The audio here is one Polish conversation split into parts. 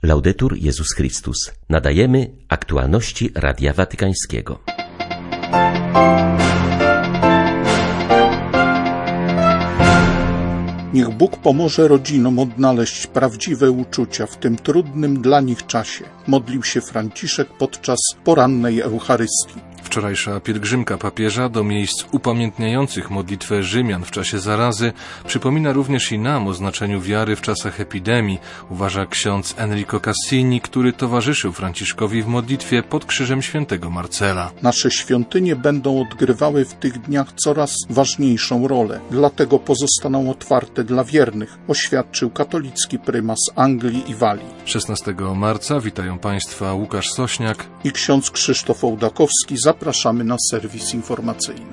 Laudetur Jezus Chrystus. Nadajemy aktualności Radia Watykańskiego. Niech Bóg pomoże rodzinom odnaleźć prawdziwe uczucia w tym trudnym dla nich czasie. Modlił się Franciszek podczas porannej Eucharystii. Wczorajsza pielgrzymka papieża do miejsc upamiętniających modlitwę Rzymian w czasie zarazy przypomina również i nam o znaczeniu wiary w czasach epidemii, uważa ksiądz Enrico Cassini, który towarzyszył Franciszkowi w modlitwie pod krzyżem świętego Marcela. Nasze świątynie będą odgrywały w tych dniach coraz ważniejszą rolę, dlatego pozostaną otwarte dla wiernych, oświadczył katolicki prymas Anglii i Walii. 16 marca witają Państwa Łukasz Sośniak i ksiądz Krzysztof Ołdakowski. Zapraszamy na serwis informacyjny.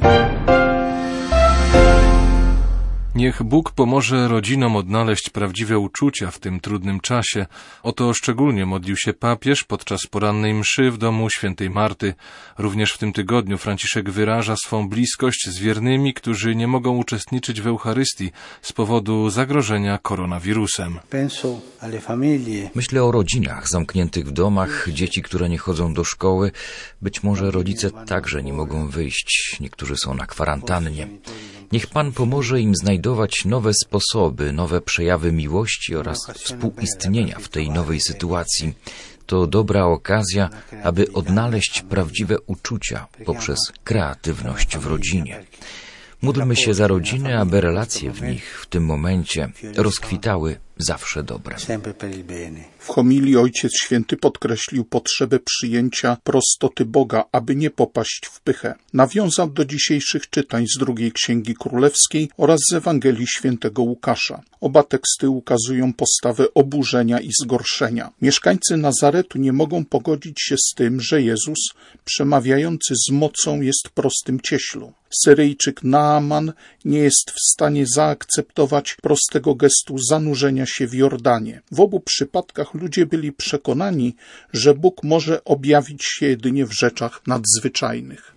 Niech Bóg pomoże rodzinom odnaleźć prawdziwe uczucia w tym trudnym czasie. O to szczególnie modlił się papież podczas porannej mszy w domu świętej Marty. Również w tym tygodniu Franciszek wyraża swą bliskość z wiernymi, którzy nie mogą uczestniczyć w Eucharystii z powodu zagrożenia koronawirusem. Myślę o rodzinach zamkniętych w domach, dzieci, które nie chodzą do szkoły. Być może rodzice także nie mogą wyjść. Niektórzy są na kwarantannie. Niech Pan pomoże im znajdować nowe sposoby, nowe przejawy miłości oraz współistnienia w tej nowej sytuacji. To dobra okazja, aby odnaleźć prawdziwe uczucia poprzez kreatywność w rodzinie. Módlmy się za rodziny, aby relacje w nich w tym momencie rozkwitały zawsze dobre. W homilii Ojciec Święty podkreślił potrzebę przyjęcia prostoty Boga, aby nie popaść w pychę. Nawiązał do dzisiejszych czytań z drugiej Księgi Królewskiej oraz z Ewangelii Świętego Łukasza. Oba teksty ukazują postawę oburzenia i zgorszenia. Mieszkańcy Nazaretu nie mogą pogodzić się z tym, że Jezus, przemawiający z mocą, jest prostym cieślą. Syryjczyk Naaman nie jest w stanie zaakceptować prostego gestu zanurzenia się w Jordanie. W obu przypadkach ludzie byli przekonani, że Bóg może objawić się jedynie w rzeczach nadzwyczajnych.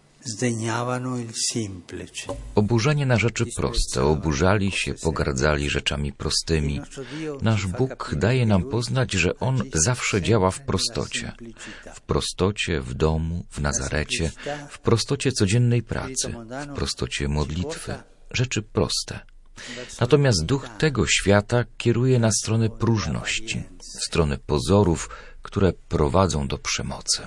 Oburzenie na rzeczy proste, oburzali się, pogardzali rzeczami prostymi. Nasz Bóg daje nam poznać, że On zawsze działa w prostocie w domu, w Nazarecie, w prostocie codziennej pracy, w prostocie modlitwy, rzeczy proste. Natomiast duch tego świata kieruje na stronę próżności, w stronę pozorów, które prowadzą do przemocy.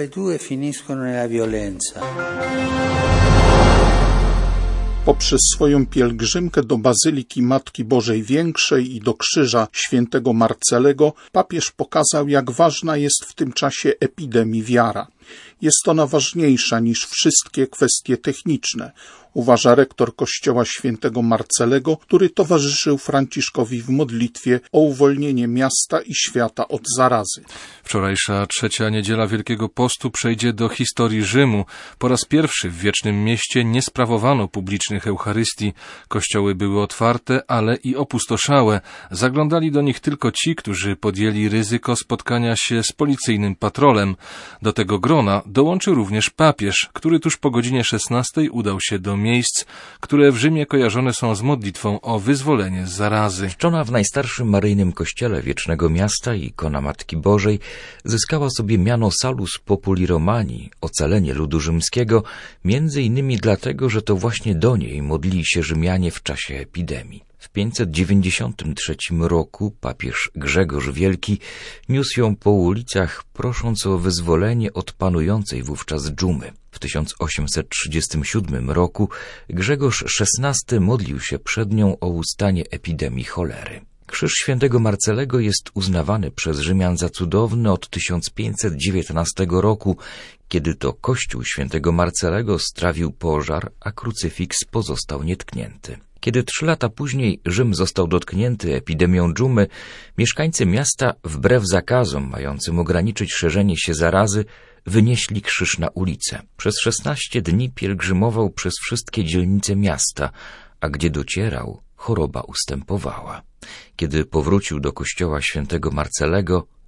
Poprzez swoją pielgrzymkę do Bazyliki Matki Bożej Większej i do krzyża świętego Marcelego papież pokazał, jak ważna jest w tym czasie epidemii wiara. Jest ona ważniejsza niż wszystkie kwestie techniczne, uważa rektor kościoła świętego Marcelego, który towarzyszył Franciszkowi w modlitwie o uwolnienie miasta i świata od zarazy. Wczorajsza trzecia niedziela Wielkiego Postu przejdzie do historii Rzymu. Po raz pierwszy w Wiecznym Mieście nie sprawowano publicznych Eucharystii. Kościoły były otwarte, ale i opustoszałe. Zaglądali do nich tylko ci, którzy podjęli ryzyko spotkania się z policyjnym patrolem. Do tego grona dołączył również papież, który tuż po godzinie 16 udał się do miejsc, które w Rzymie kojarzone są z modlitwą o wyzwolenie z zarazy. Czczona w najstarszym maryjnym kościele Wiecznego Miasta ikona Matki Bożej zyskała sobie miano Salus Populi Romani, ocalenie ludu rzymskiego, między innymi dlatego, że to właśnie do niej modlili się Rzymianie w czasie epidemii. W 593 roku papież Grzegorz Wielki niósł ją po ulicach, prosząc o wyzwolenie od panującej wówczas dżumy. W 1837 roku Grzegorz XVI modlił się przed nią o ustanie epidemii cholery. Krzyż świętego Marcelego jest uznawany przez Rzymian za cudowny od 1519 roku, kiedy to kościół świętego Marcelego strawił pożar, a krucyfiks pozostał nietknięty. Kiedy 3 lata później Rzym został dotknięty epidemią dżumy, mieszkańcy miasta, wbrew zakazom mającym ograniczyć szerzenie się zarazy, wynieśli krzyż na ulicę. Przez 16 dni pielgrzymował przez wszystkie dzielnice miasta, a gdzie docierał, choroba ustępowała. Kiedy powrócił do kościoła świętego Marcelego,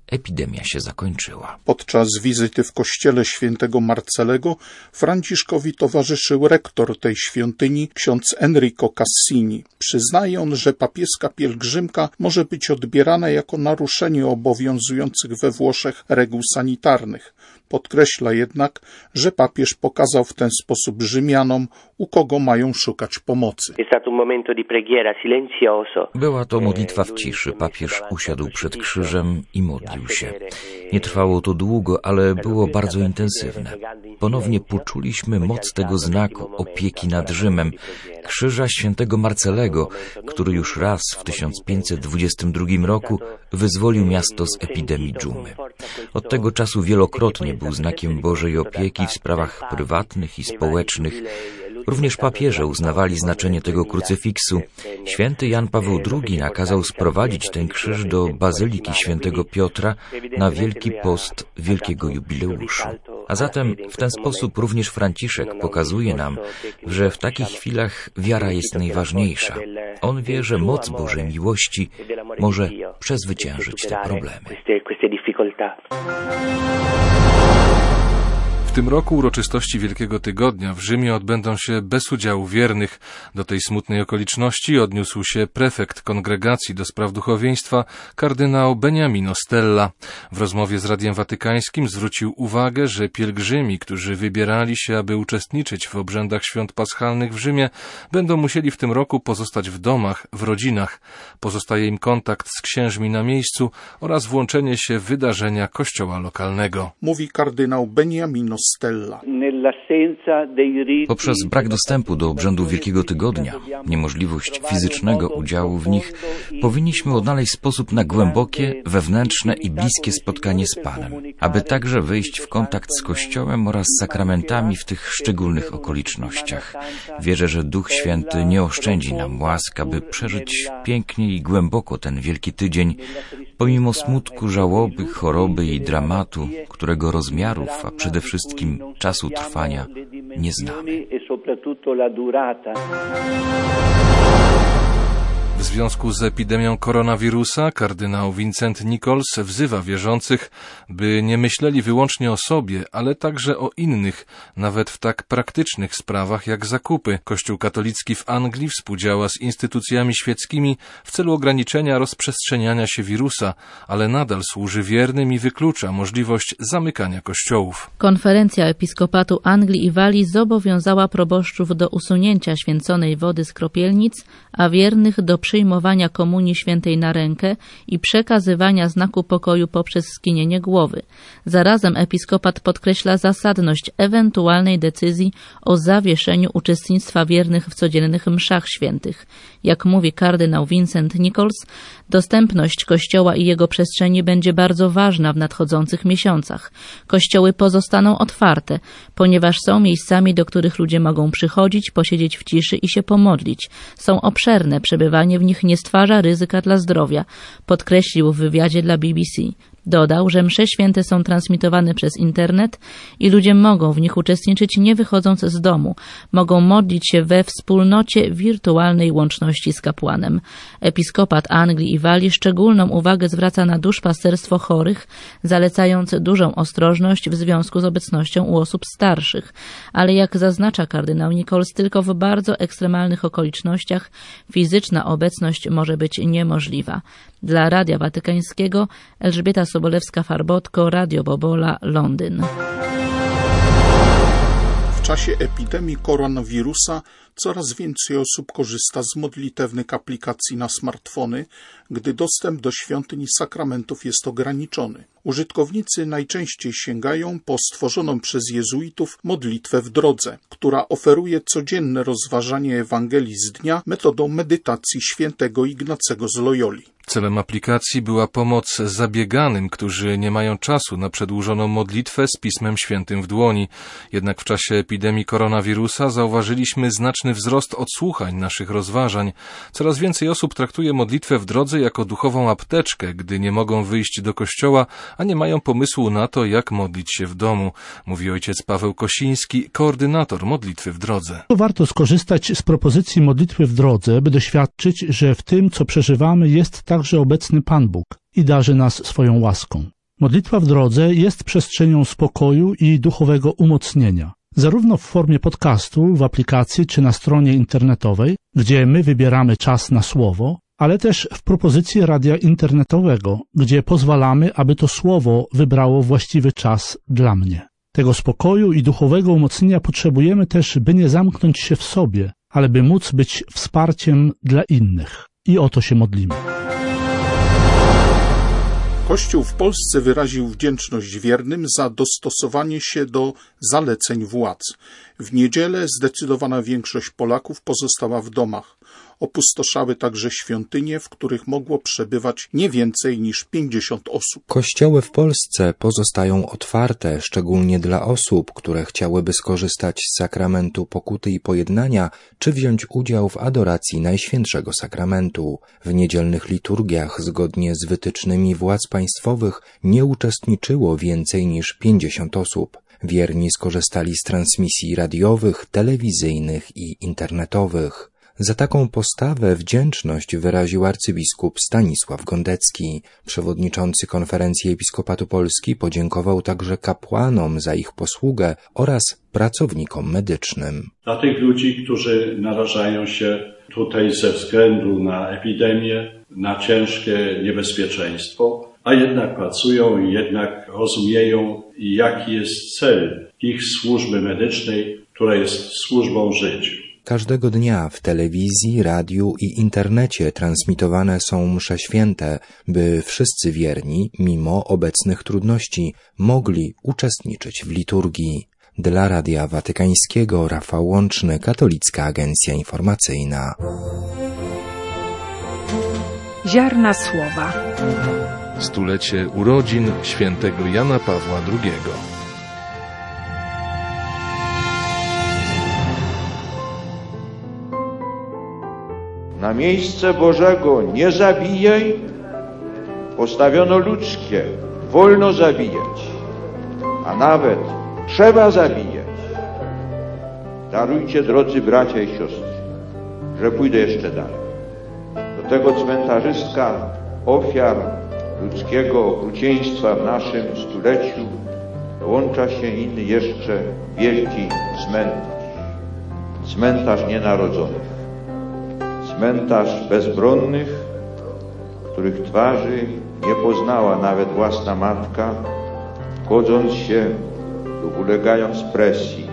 epidemia się zakończyła. Podczas wizyty w kościele świętego Marcelego Franciszkowi towarzyszył rektor tej świątyni, ksiądz Enrico Cassini. Przyznaje on, że papieska pielgrzymka może być odbierana jako naruszenie obowiązujących we Włoszech reguł sanitarnych. Podkreśla jednak, że papież pokazał w ten sposób Rzymianom, u kogo mają szukać pomocy. Była to modlitwa w ciszy. Papież usiadł przed krzyżem i modlił się. Nie trwało to długo, ale było bardzo intensywne. Ponownie poczuliśmy moc tego znaku opieki nad Rzymem, krzyża świętego Marcelego, który już raz w 1522 roku wyzwolił miasto z epidemii dżumy. Od tego czasu wielokrotnie był znakiem Bożej opieki w sprawach prywatnych i społecznych. Również papieże uznawali znaczenie tego krucyfiksu. Święty Jan Paweł II nakazał sprowadzić ten krzyż do Bazyliki Świętego Piotra na Wielki Post Wielkiego Jubileuszu. A zatem w ten sposób również Franciszek pokazuje nam, że w takich chwilach wiara jest najważniejsza. On wie, że moc Bożej miłości może przezwyciężyć te problemy. W tym roku uroczystości Wielkiego Tygodnia w Rzymie odbędą się bez udziału wiernych. Do tej smutnej okoliczności odniósł się prefekt Kongregacji do Spraw Duchowieństwa, kardynał Beniamino Stella. W rozmowie z Radiem Watykańskim zwrócił uwagę, że pielgrzymi, którzy wybierali się, aby uczestniczyć w obrzędach świąt paschalnych w Rzymie, będą musieli w tym roku pozostać w domach, w rodzinach. Pozostaje im kontakt z księżmi na miejscu oraz włączenie się w wydarzenia kościoła lokalnego. Mówi kardynał Beniamino Stella. Poprzez brak dostępu do obrzędów Wielkiego Tygodnia, niemożliwość fizycznego udziału w nich, powinniśmy odnaleźć sposób na głębokie, wewnętrzne i bliskie spotkanie z Panem, aby także wejść w kontakt z Kościołem oraz sakramentami w tych szczególnych okolicznościach. Wierzę, że Duch Święty nie oszczędzi nam łask, aby przeżyć pięknie i głęboko ten Wielki Tydzień, pomimo smutku, żałoby, choroby i dramatu, którego rozmiarów, a przede wszystkim czasu trwania nie znamy. W związku z epidemią koronawirusa kardynał Vincent Nichols wzywa wierzących, by nie myśleli wyłącznie o sobie, ale także o innych, nawet w tak praktycznych sprawach jak zakupy. Kościół katolicki w Anglii współdziała z instytucjami świeckimi w celu ograniczenia rozprzestrzeniania się wirusa, ale nadal służy wiernym i wyklucza możliwość zamykania kościołów. Konferencja Episkopatu Anglii i Walii zobowiązała proboszczów do usunięcia święconej wody z kropielnic, a wiernych do przyjmowania komunii świętej na rękę i przekazywania znaku pokoju poprzez skinienie głowy. Zarazem episkopat podkreśla zasadność ewentualnej decyzji o zawieszeniu uczestnictwa wiernych w codziennych mszach świętych. Jak mówi kardynał Vincent Nichols, dostępność Kościoła i jego przestrzeni będzie bardzo ważna w nadchodzących miesiącach. Kościoły pozostaną otwarte, ponieważ są miejscami, do których ludzie mogą przychodzić, posiedzieć w ciszy i się pomodlić. Są obszerne, przebywanie w nich nie stwarza ryzyka dla zdrowia, podkreślił w wywiadzie dla BBC. Dodał, że msze święte są transmitowane przez internet i ludzie mogą w nich uczestniczyć nie wychodząc z domu. Mogą modlić się we wspólnocie wirtualnej łączności z kapłanem. Episkopat Anglii i Walii szczególną uwagę zwraca na duszpasterstwo chorych, zalecając dużą ostrożność w związku z obecnością u osób starszych. Ale jak zaznacza kardynał Nichols, tylko w bardzo ekstremalnych okolicznościach fizyczna obecność może być niemożliwa. Dla Radia Watykańskiego Elżbieta Sobolewska-Farbotko, Radio Bobola, Londyn. W czasie epidemii koronawirusa coraz więcej osób korzysta z modlitewnych aplikacji na smartfony, gdy dostęp do świątyń i sakramentów jest ograniczony. Użytkownicy najczęściej sięgają po stworzoną przez jezuitów modlitwę w drodze, która oferuje codzienne rozważanie Ewangelii z dnia metodą medytacji świętego Ignacego z Loyoli. Celem aplikacji była pomoc zabieganym, którzy nie mają czasu na przedłużoną modlitwę z Pismem Świętym w dłoni. Jednak w czasie epidemii koronawirusa zauważyliśmy znaczny wzrost odsłuchań naszych rozważań. Coraz więcej osób traktuje modlitwę w drodze jako duchową apteczkę, gdy nie mogą wyjść do kościoła, a nie mają pomysłu na to, jak modlić się w domu, mówi ojciec Paweł Kosiński, koordynator modlitwy w drodze. Warto skorzystać z propozycji modlitwy w drodze, by doświadczyć, że w tym, co przeżywamy, jest także obecny Pan Bóg i darzy nas swoją łaską. Modlitwa w drodze jest przestrzenią spokoju i duchowego umocnienia. Zarówno w formie podcastu, w aplikacji czy na stronie internetowej, gdzie my wybieramy czas na słowo, ale też w propozycji radia internetowego, gdzie pozwalamy, aby to słowo wybrało właściwy czas dla mnie. Tego spokoju i duchowego umocnienia potrzebujemy też, by nie zamknąć się w sobie, ale by móc być wsparciem dla innych. I o to się modlimy. Kościół w Polsce wyraził wdzięczność wiernym za dostosowanie się do zaleceń władz. W niedzielę zdecydowana większość Polaków pozostała w domach. Opustoszały także świątynie, w których mogło przebywać nie więcej niż 50 osób. Kościoły w Polsce pozostają otwarte, szczególnie dla osób, które chciałyby skorzystać z sakramentu pokuty i pojednania, czy wziąć udział w adoracji Najświętszego Sakramentu. W niedzielnych liturgiach, zgodnie z wytycznymi władz państwowych, nie uczestniczyło więcej niż 50 osób. Wierni skorzystali z transmisji radiowych, telewizyjnych i internetowych. Za taką postawę wdzięczność wyraził arcybiskup Stanisław Gondecki. Przewodniczący Konferencji Episkopatu Polski podziękował także kapłanom za ich posługę oraz pracownikom medycznym. Dla tych ludzi, którzy narażają się tutaj ze względu na epidemię, na ciężkie niebezpieczeństwo, a jednak pracują i jednak rozumieją, jaki jest cel ich służby medycznej, która jest służbą życiu. Każdego dnia w telewizji, radiu i internecie transmitowane są msze święte, by wszyscy wierni, mimo obecnych trudności, mogli uczestniczyć w liturgii. Dla Radia Watykańskiego Rafał Łączny, Katolicka Agencja Informacyjna. Ziarna słowa. Stulecie urodzin świętego Jana Pawła II. Na miejsce Bożego nie zabijaj postawiono ludzkie, wolno zabijać, a nawet trzeba zabijać. Darujcie, drodzy bracia i siostry, że pójdę jeszcze dalej. Do tego cmentarzystka ofiar ludzkiego okrucieństwa w naszym stuleciu dołącza się inny jeszcze wielki cmentarz. Cmentarz nienarodzonych. Cmentarz bezbronnych, których twarzy nie poznała nawet własna matka, godząc się lub ulegając presji,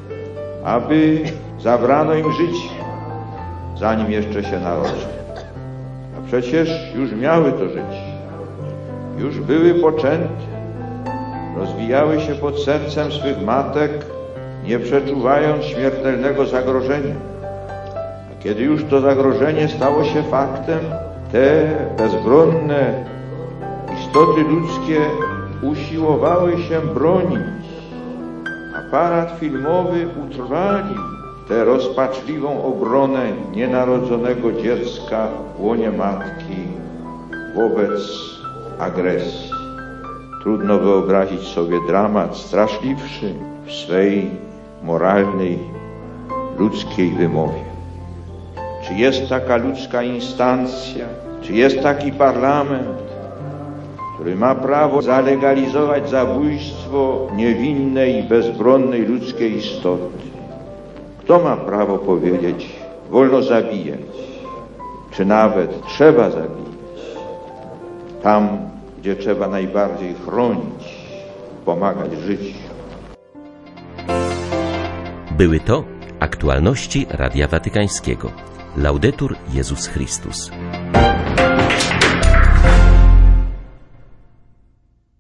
aby zabrano im życie, zanim jeszcze się narodzą. A przecież już miały to życie, już były poczęte, rozwijały się pod sercem swych matek, nie przeczuwając śmiertelnego zagrożenia. Kiedy już to zagrożenie stało się faktem, te bezbronne istoty ludzkie usiłowały się bronić. Aparat filmowy utrwalił tę rozpaczliwą obronę nienarodzonego dziecka w łonie matki wobec agresji. Trudno wyobrazić sobie dramat straszliwszy w swej moralnej, ludzkiej wymowie. Czy jest taka ludzka instancja, czy jest taki parlament, który ma prawo zalegalizować zabójstwo niewinnej i bezbronnej ludzkiej istoty? Kto ma prawo powiedzieć, wolno zabijać, czy nawet trzeba zabijać? Tam, gdzie trzeba najbardziej chronić, pomagać życiu. Były to aktualności Radia Watykańskiego. Laudetur Jezus Chrystus.